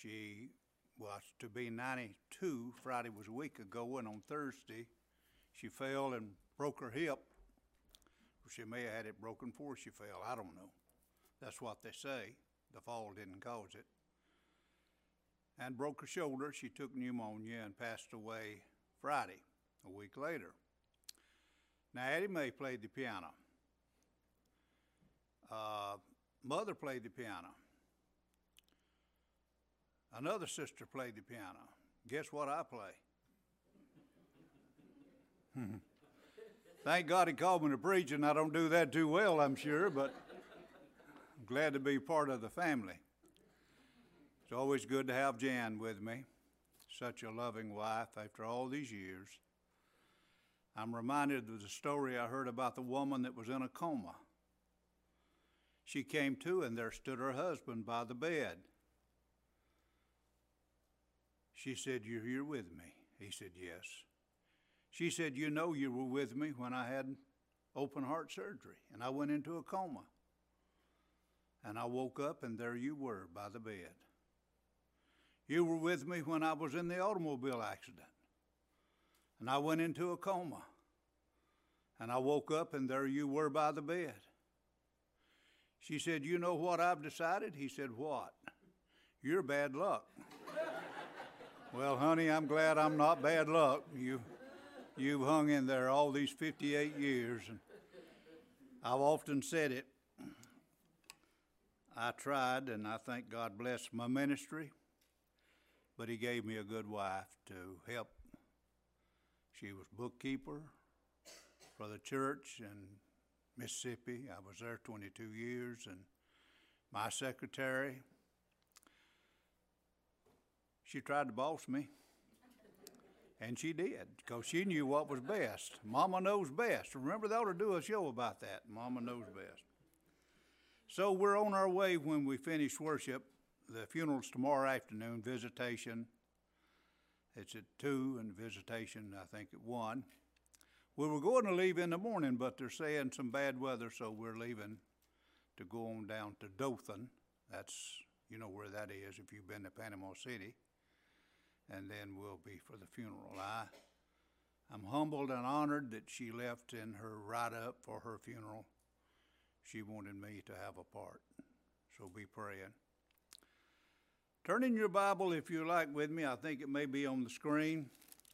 She was to be 92. Friday was a week ago, and on Thursday, she fell and broke her hip. She may have had it broken before she fell. I don't know. That's what they say. The fall didn't cause it. And broke her shoulder. She took pneumonia and passed away Friday, a week later. Now, Addie Mae played the piano. Mother played the piano. Another sister played the piano. Guess what I play? Thank God he called me to preach, and I don't do that too well, I'm sure, but I'm glad to be part of the family. It's always good to have Jan with me, such a loving wife after all these years. I'm reminded of the story I heard about the woman that was in a coma. She came to, and there stood her husband by the bed. She said, "You're here with me." He said, "Yes." She said, "You know you were with me when I had open heart surgery, and I went into a coma. And I woke up, and there you were by the bed. You were with me when I was in the automobile accident, and I went into a coma. And I woke up, and there you were by the bed." She said, "You know what I've decided?" He said, "What?" "You're bad luck." Well, honey, I'm glad I'm not bad luck. You've hung in there all these 58 years, and I've often said it. I tried, and I think God blessed my ministry, but he gave me a good wife to help. She was bookkeeper for the church in Mississippi. I was there 22 years, and my secretary. She tried to boss me, and she did, because she knew what was best. Mama knows best. Remember, they ought to do a show about that. Mama knows best. So we're on our way when we finish worship. The funeral's tomorrow afternoon, visitation. It's at 2, and visitation, I think, at 1. We were going to leave in the morning, but they're saying some bad weather, so we're leaving to go on down to Dothan. That's, you know where that is if you've been to Panama City. And then we'll be for the funeral. I'm humbled and honored that she left in her write-up for her funeral. She wanted me to have a part, so be praying. Turn in your Bible, if you like, with me. I think it may be on the screen,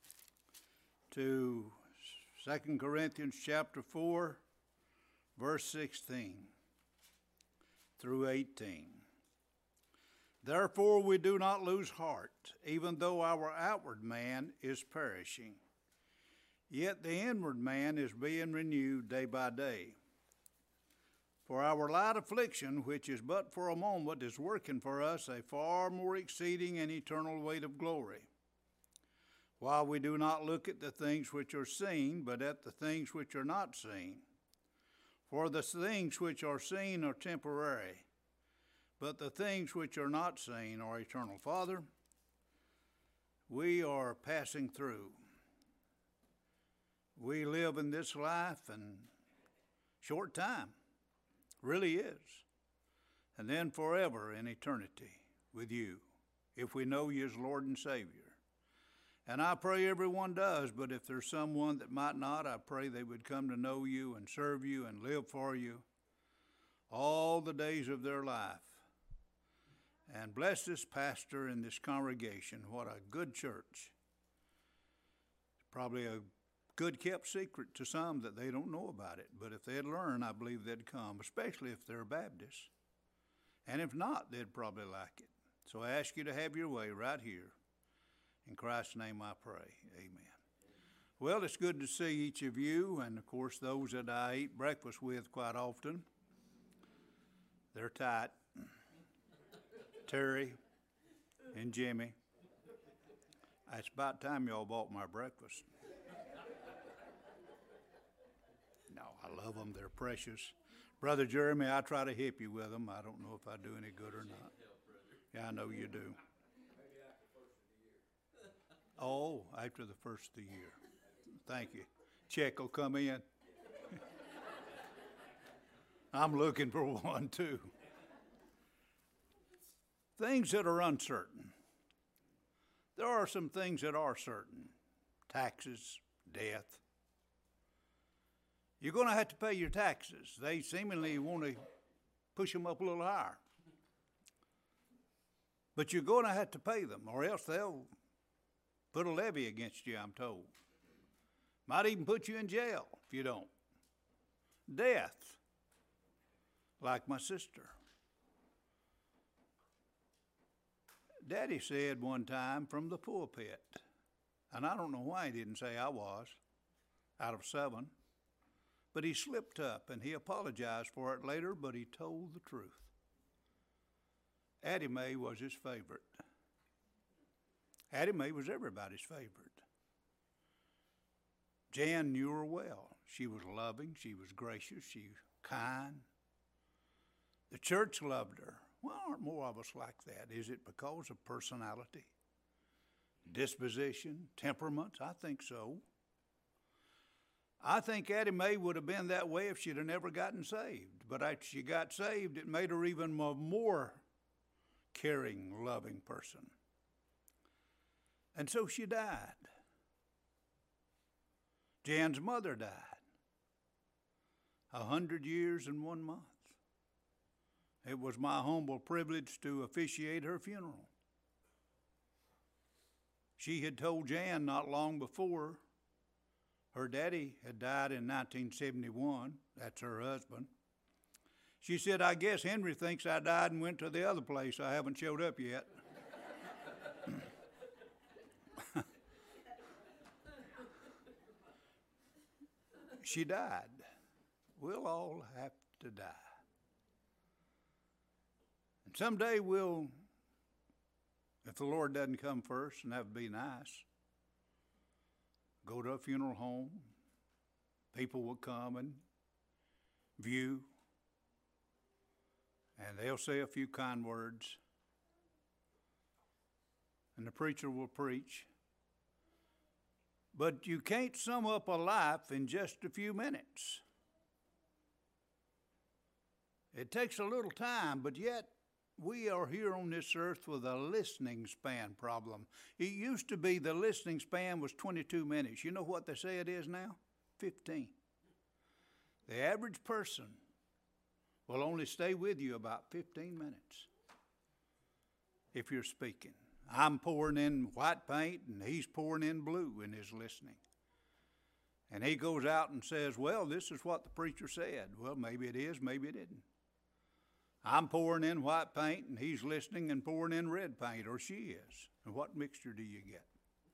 to 2 Corinthians chapter 4, verse 16 through 18. "Therefore we do not lose heart, even though our outward man is perishing. Yet the inward man is being renewed day by day. For our light affliction, which is but for a moment, is working for us a far more exceeding and eternal weight of glory. While we do not look at the things which are seen, but at the things which are not seen. For the things which are seen are temporary, but the things which are not seen are eternal." Father, we are passing through. We live in this life in short time, really is. And then forever in eternity with you, if we know you as Lord and Savior. And I pray everyone does, but if there's someone that might not, I pray they would come to know you and serve you and live for you all the days of their life. And bless this pastor and this congregation. What a good church. It's probably a good kept secret to some that they don't know about it. But if they'd learn, I believe they'd come, especially if they're Baptists. And if not, they'd probably like it. So I ask you to have your way right here. In Christ's name I pray. Amen. Well, it's good to see each of you, and of course those that I eat breakfast with quite often. They're tight. Terry and Jimmy. It's about time y'all bought my breakfast. No, I love them. They're precious. Brother Jeremy, I try to hip you with them. I don't know if I do any good or not. Yeah, I know you do. Oh, after the first of the year. Thank you. Check will come in. I'm looking for one too. Things that are uncertain. There are some things that are certain. Taxes, death. You're going to have to pay your taxes. They seemingly want to push them up a little higher. But you're going to have to pay them, or else they'll put a levy against you, I'm told. Might even put you in jail if you don't. Death, like my sister. Daddy said one time from the pulpit, and I don't know why he didn't say I was, out of 7, but he slipped up and he apologized for it later, but he told the truth. Addie Mae was his favorite. Addie Mae was everybody's favorite. Jan knew her well. She was loving, she was gracious, she was kind. The church loved her. Well, aren't more of us like that? Is it because of personality, disposition, temperament? I think so. I think Addie Mae would have been that way if she'd have never gotten saved. But after she got saved, it made her even a more caring, loving person. And so she died. Jan's mother died. 100 years and 1 month. It was my humble privilege to officiate her funeral. She had told Jan not long before her daddy had died in 1971. That's her husband. She said, I guess Henry thinks I died and went to the other place. I haven't showed up yet. She died. We'll all have to die. And someday we'll, if the Lord doesn't come first, and that would be nice, go to a funeral home. People will come and view, and they'll say a few kind words, and the preacher will preach. But you can't sum up a life in just a few minutes. It takes a little time, but yet we are here on this earth with a listening span problem. It used to be the listening span was 22 minutes. You know what they say it is now? 15. The average person will only stay with you about 15 minutes if you're speaking. I'm pouring in white paint and he's pouring in blue in his listening. And he goes out and says, well, this is what the preacher said. Well, maybe it is, maybe it isn't. I'm pouring in white paint and he's listening and pouring in red paint, or she is. And what mixture do you get?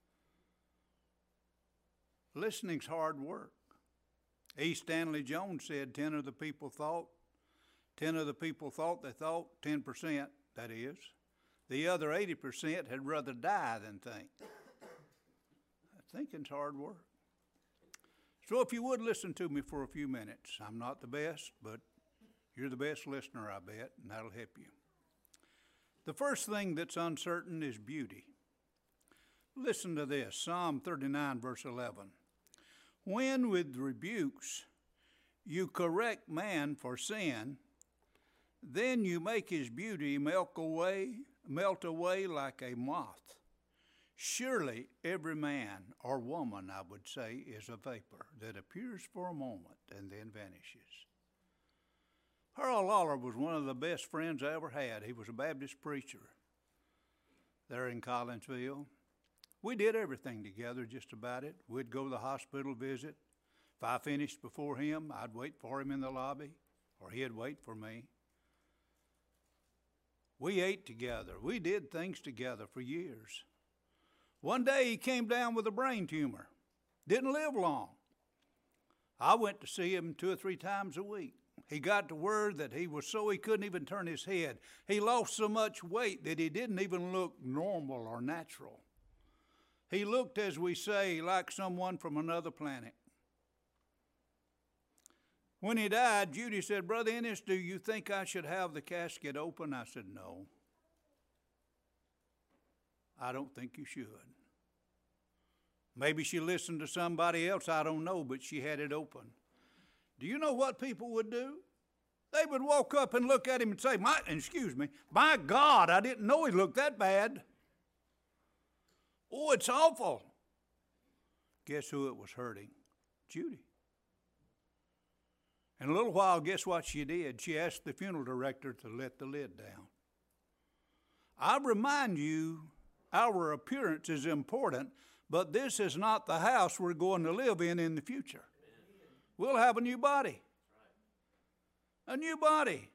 Listening's hard work. E. Stanley Jones said 10 of the people thought they thought 10%, that is. The other 80% had rather die than think. Thinking's hard work. So if you would listen to me for a few minutes. I'm not the best, but you're the best listener, I bet, and that'll help you. The first thing that's uncertain is beauty. Listen to this, Psalm 39, verse 11. When with rebukes you correct man for sin, then you make his beauty melt away like a moth. Surely every man or woman, I would say, is a vapor that appears for a moment and then vanishes. Harold Lawler was one of the best friends I ever had. He was a Baptist preacher there in Collinsville. We did everything together, just about it. We'd go to the hospital visit. If I finished before him, I'd wait for him in the lobby, or he'd wait for me. We ate together. We did things together for years. One day he came down with a brain tumor. Didn't live long. I went to see him 2 or 3 times a week. He got to word that he couldn't even turn his head. He lost so much weight that he didn't even look normal or natural. He looked, as we say, like someone from another planet. When he died, Judy said, Brother Ennis, do you think I should have the casket open? I said, no. I don't think you should. Maybe she listened to somebody else, I don't know, but she had it open. Do you know what people would do? They would walk up and look at him and say, my God, I didn't know he looked that bad. Oh, it's awful. Guess who it was hurting? Judy. In a little while, guess what she did? She asked the funeral director to let the lid down. I remind you, our appearance is important, but this is not the house we're going to live in the future. We'll have a new body. A new body.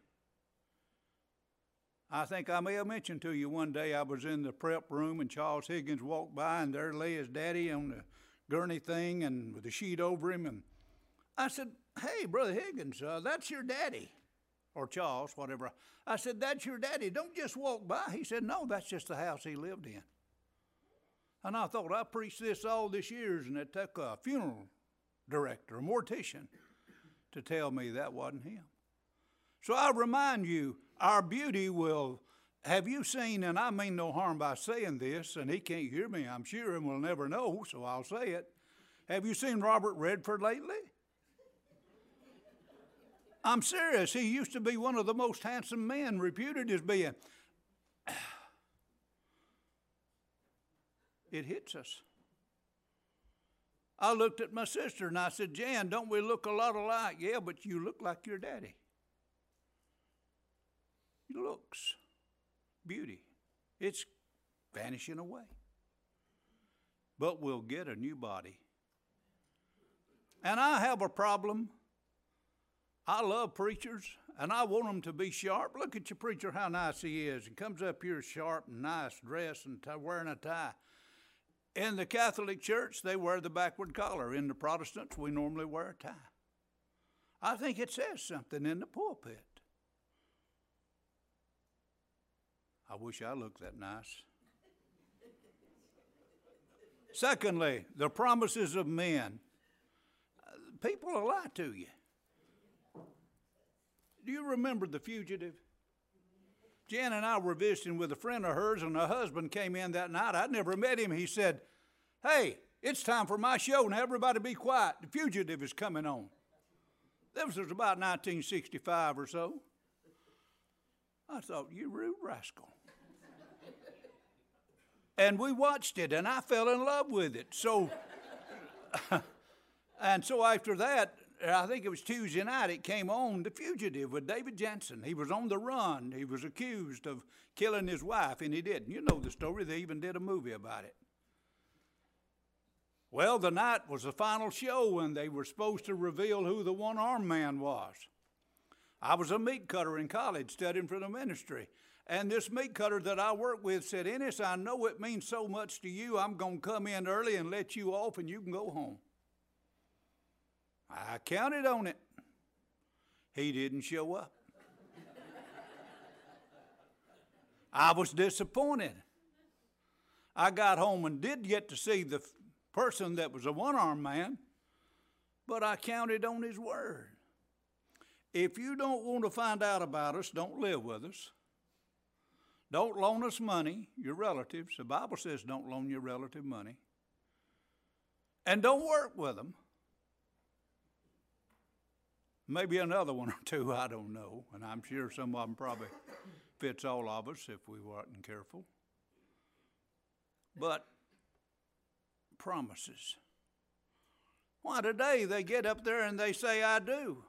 I think I may have mentioned to you one day I was in the prep room and Charles Higgins walked by and there lay his daddy on the gurney thing and with a sheet over him. And I said, "Hey, Brother Higgins, that's your daddy." Or Charles, whatever. I said, "That's your daddy. Don't just walk by." He said, "No, that's just the house he lived in." And I thought, I preached this all these years, and it took a funeral director, a mortician, to tell me that wasn't him. So I remind you, our beauty will, have you seen, and I mean no harm by saying this, and he can't hear me, I'm sure, and will never know, so I'll say it. Have you seen Robert Redford lately? I'm serious. He used to be one of the most handsome men, reputed as being. It hits us. I looked at my sister and I said, "Jan, don't we look a lot alike?" "Yeah, but you look like your daddy." Looks, beauty, it's vanishing away. But we'll get a new body. And I have a problem. I love preachers, and I want them to be sharp. Look at your preacher, how nice he is. He comes up here sharp and nice, dressed and wearing a tie. In the Catholic Church, they wear the backward collar. In the Protestants, we normally wear a tie. I think it says something in the pulpit. I wish I looked that nice. Secondly, the promises of men. People will lie to you. Do you remember The Fugitive? Jan and I were visiting with a friend of hers, and her husband came in that night. I'd never met him. He said, "Hey, it's time for my show. Now everybody be quiet. The Fugitive is coming on." This was about 1965 or so. I thought, "You rude rascal." And we watched it, and I fell in love with it. So, and so after that, I think it was Tuesday night, it came on, The Fugitive with David Jansen. He was on the run. He was accused of killing his wife, and he didn't. You know the story. They even did a movie about it. Well, the night was the final show, and they were supposed to reveal who the one-armed man was. I was a meat cutter in college studying for the ministry. And this meat cutter that I work with said, "Ennis, I know it means so much to you. I'm going to come in early and let you off and you can go home." I counted on it. He didn't show up. I was disappointed. I got home and did get to see the person that was a one-armed man, but I counted on his word. If you don't want to find out about us, don't live with us. Don't loan us money, your relatives. The Bible says don't loan your relative money. And don't work with them. Maybe another one or two, I don't know. And I'm sure some of them probably fits all of us if we weren't careful. But promises. Why, today they get up there and they say, "I do."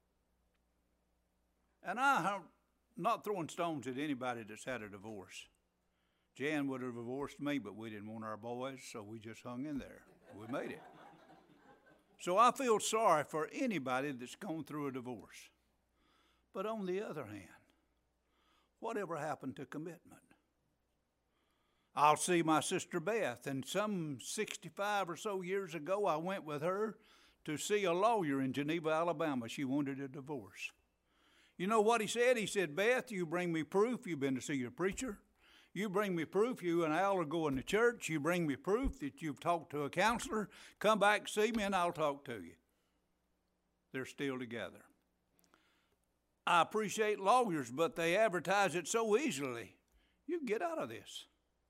And I'm not throwing stones at anybody that's had a divorce. Jan would have divorced me, but we didn't want our boys, so we just hung in there. We made it. So I feel sorry for anybody that's gone through a divorce. But on the other hand, whatever happened to commitment? I'll see my sister Beth, and some 65 or so years ago, I went with her to see a lawyer in Geneva, Alabama. She wanted a divorce. You know what he said? He said, "Beth, you bring me proof you've been to see your preacher. You bring me proof you and Al are going to church. You bring me proof that you've talked to a counselor. Come back, see me, and I'll talk to you." They're still together. I appreciate lawyers, but they advertise it so easily. You can get out of this.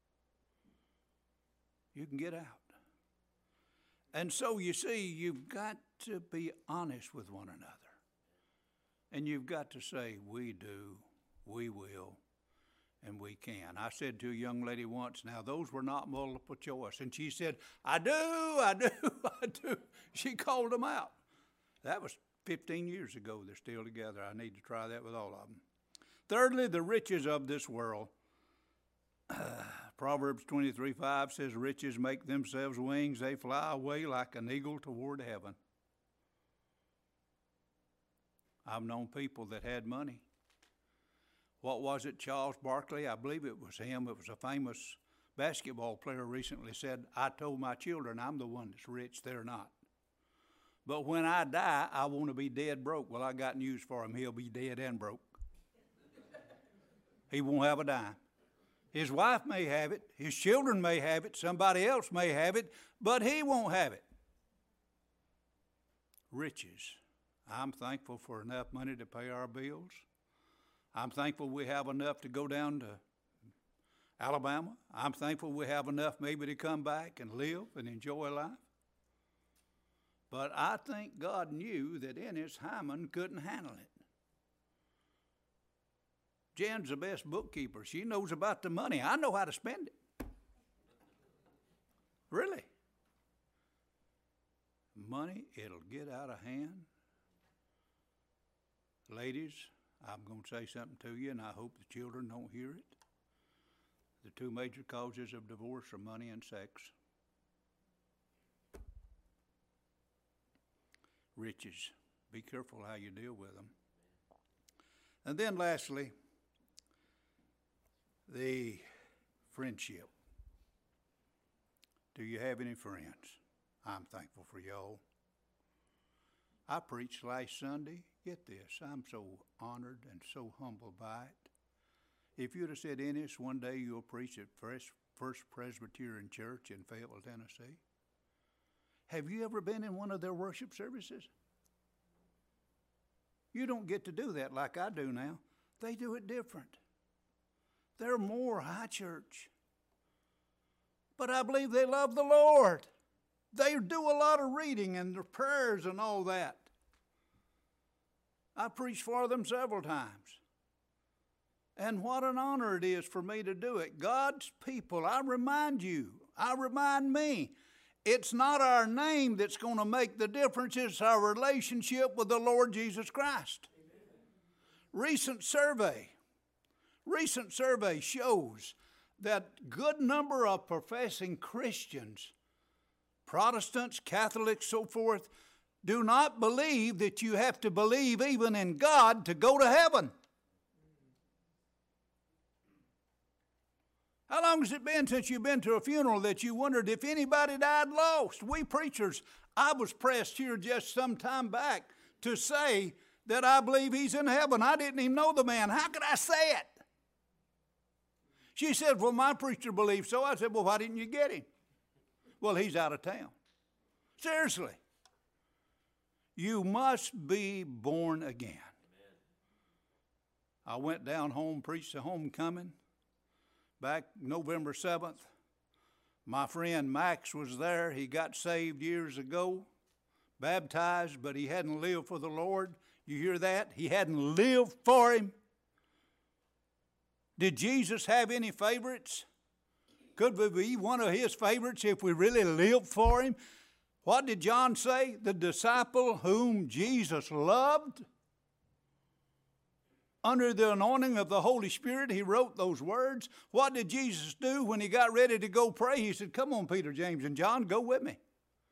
You can get out. And so you see, you've got to be honest with one another. And you've got to say, "We do, we will, And we can. I said to a young lady once, now those were not multiple choice. And she said, I do. I do. She called them out. That was 15 years ago. They're still together. I need to try that with all of them. Thirdly, the riches of this world. Proverbs 23:5 says, riches make themselves wings. They fly away like an eagle toward heaven. I've known people that had money. What was it, Charles Barkley? I believe it was him. It was a famous basketball player recently said, I told my children I'm the one that's rich, they're not. But when I die, I want to be dead broke. Well, I got news for him. He'll be dead and broke. He won't have a dime. His wife may have it. His children may have it. Somebody else may have it. But he won't have it. Riches. I'm thankful for enough money to pay our bills. I'm thankful we have enough to go down to Alabama. I'm thankful we have enough maybe to come back and live and enjoy life. But I think God knew that Ennis Hyman couldn't handle it. Jen's the best bookkeeper. She knows about the money. I know how to spend it. Really. Money, it'll get out of hand. Ladies, I'm going to say something to you, and I hope the children don't hear it. The two major causes of divorce are money and sex. Riches. Be careful how you deal with them. And then lastly, the friendship. Do you have any friends? I'm thankful for y'all. I preached last Sunday. Get this, I'm so honored and so humbled by it. If you'd have said, Ennis, one day you'll preach at First Presbyterian Church in Fayetteville, Tennessee. Have you ever been in one of their worship services? You don't get to do that like I do now. They do it different. They're more high church. But I believe they love the Lord. They do a lot of reading and their prayers and all that. I preached for them several times. And what an honor it is for me to do it. God's people, I remind me, it's not our name that's going to make the difference. It's our relationship with the Lord Jesus Christ. Amen. Recent survey shows that good number of professing Christians, Protestants, Catholics, so forth, do not believe that you have to believe even in God to go to heaven. How long has it been since you've been to a funeral that you wondered if anybody died lost? We preachers, I was pressed here just some time back to say that I believe he's in heaven. I didn't even know the man. How could I say it? She said, well, my preacher believes so. I said, well, why didn't you get him? Well, he's out of town. Seriously. You must be born again. Amen. I went down home, preached a homecoming back November 7th. My friend Max was there. He got saved years ago, baptized, but he hadn't lived for the Lord. You hear that? He hadn't lived for him. Did Jesus have any favorites? Could we be one of his favorites if we really lived for him? What did John say? The disciple whom Jesus loved. Under the anointing of the Holy Spirit, he wrote those words. What did Jesus do when he got ready to go pray? He said, come on, Peter, James, and John, go with me.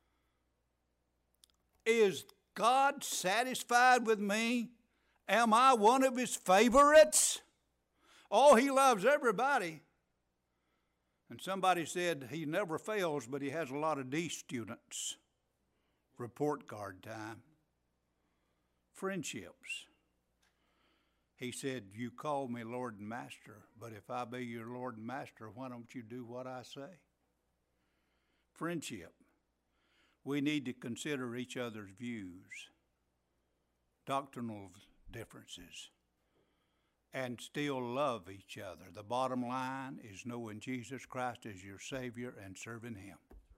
Is God satisfied with me? Am I one of his favorites? Oh, he loves everybody. And somebody said he never fails, but he has a lot of D students. Report card time. Friendships. He said, you call me Lord and Master, but if I be your Lord and Master, why don't you do what I say? Friendship. We need to consider each other's views, doctrinal differences, and still love each other. The bottom line is knowing Jesus Christ as your Savior and serving him.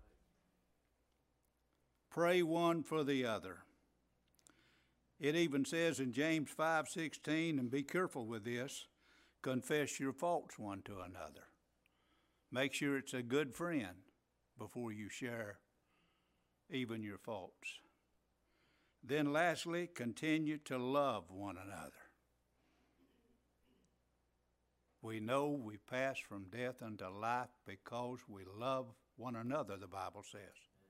Pray one for the other. It even says in James 5:16, and be careful with this, Confess your faults one to another. Make sure it's a good friend before you share even your faults. Then lastly, continue to love one another. We know we pass from death unto life because we love one another, the Bible says.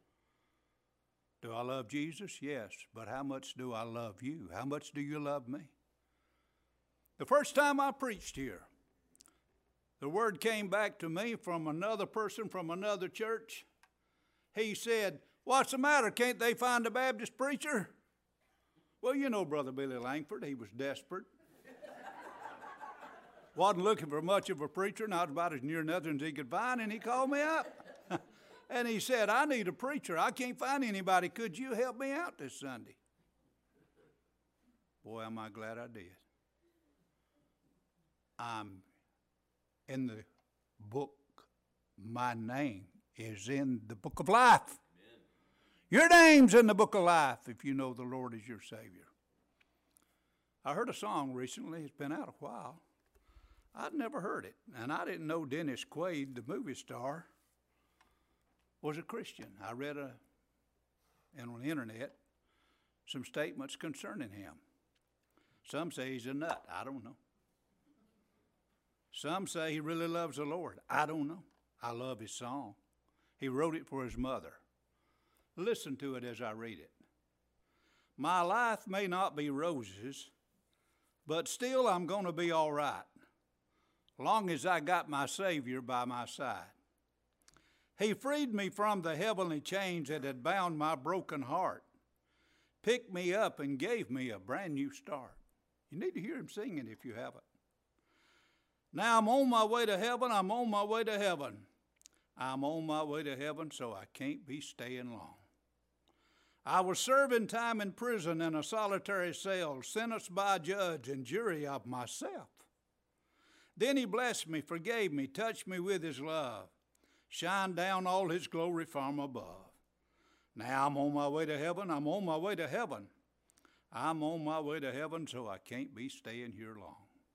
Do I love Jesus? Yes. But how much do I love you? How much do you love me? The first time I preached here, the word came back to me from another person from another church. He said, "What's the matter? Can't they find a Baptist preacher?" Well, you know Brother Billy Langford. He was desperate. Wasn't looking for much of a preacher, and I was about as near nothing as he could find, and he called me up. And he said, "I need a preacher. I can't find anybody. Could you help me out this Sunday?" Boy, am I glad I did. I'm in the book. My name is in the book of life. Amen. Your name's in the book of life if you know the Lord is your Savior. I heard a song recently. It's been out a while. I'd never heard it, and I didn't know Dennis Quaid, the movie star, was a Christian. I read on the internet some statements concerning him. Some say he's a nut. I don't know. Some say he really loves the Lord. I don't know. I love his song. He wrote it for his mother. Listen to it as I read it. My life may not be roses, but still I'm going to be all right, long as I got my Savior by my side. He freed me from the heavenly chains that had bound my broken heart, picked me up and gave me a brand new start. You need to hear him singing if you haven't. Now I'm on my way to heaven, I'm on my way to heaven. I'm on my way to heaven, so I can't be staying long. I was serving time in prison in a solitary cell, sentenced by a judge and jury of myself. Then he blessed me, forgave me, touched me with his love, shined down all his glory from above. Now I'm on my way to heaven, I'm on my way to heaven. I'm on my way to heaven, so I can't be staying here long.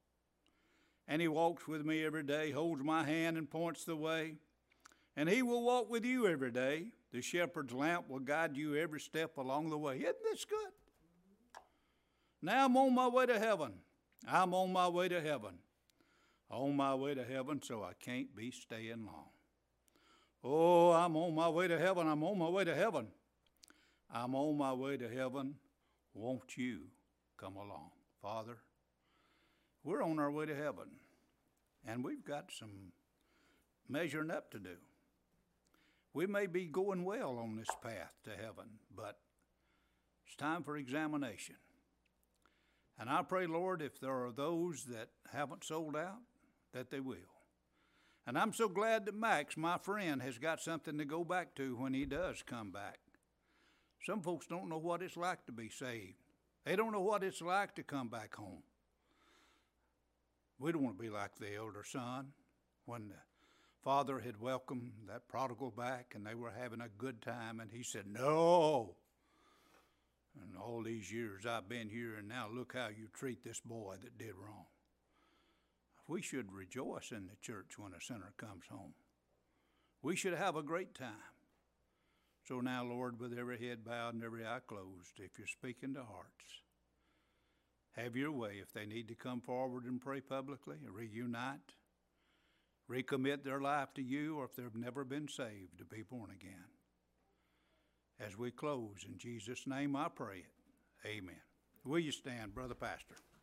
And he walks with me every day, holds my hand and points the way. And he will walk with you every day. The shepherd's lamp will guide you every step along the way. Isn't this good? Now I'm on my way to heaven. I'm on my way to heaven. On my way to heaven, so I can't be staying long. Oh, I'm on my way to heaven. I'm on my way to heaven. I'm on my way to heaven. Won't you come along? Father, we're on our way to heaven, and we've got some measuring up to do. We may be going well on this path to heaven, but it's time for examination. And I pray, Lord, if there are those that haven't sold out, that they will. And I'm so glad that Max, my friend, has got something to go back to when he does come back. Some folks don't know what it's like to be saved. They don't know what it's like to come back home. We don't want to be like the elder son when the father had welcomed that prodigal back and they were having a good time and he said, "No. And all these years I've been here and now look how you treat this boy that did wrong." We should rejoice in the church when a sinner comes home. We should have a great time. So now, Lord, with every head bowed and every eye closed, if you're speaking to hearts, have your way. If they need to come forward and pray publicly, reunite, recommit their life to you, or if they've never been saved, to be born again. As we close, in Jesus' name I pray it. Amen. Will you stand, Brother Pastor?